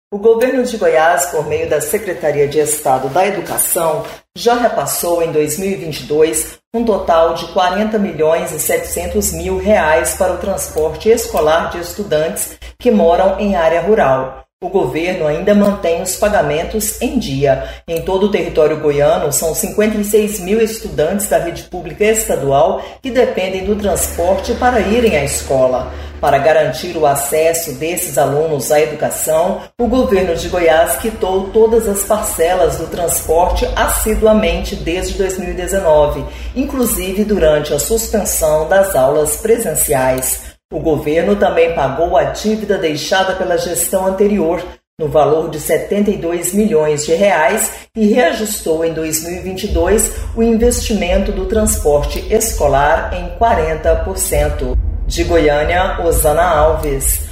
O governo de Goiás, por meio da Secretaria de Estado da Educação, já repassou em 2022 um total de R$ 40.700.000 para o transporte escolar de estudantes que moram em área rural. O governo ainda mantém os pagamentos em dia. Em todo o território goiano, são 56 mil estudantes da rede pública estadual que dependem do transporte para irem à escola. Para garantir o acesso desses alunos à educação, o governo de Goiás quitou todas as parcelas do transporte assiduamente desde 2019, inclusive durante a suspensão das aulas presenciais. O governo também pagou a dívida deixada pela gestão anterior, no valor de R$ 72 milhões e reajustou em 2022 o investimento do transporte escolar em 40%. De Goiânia, Osana Alves.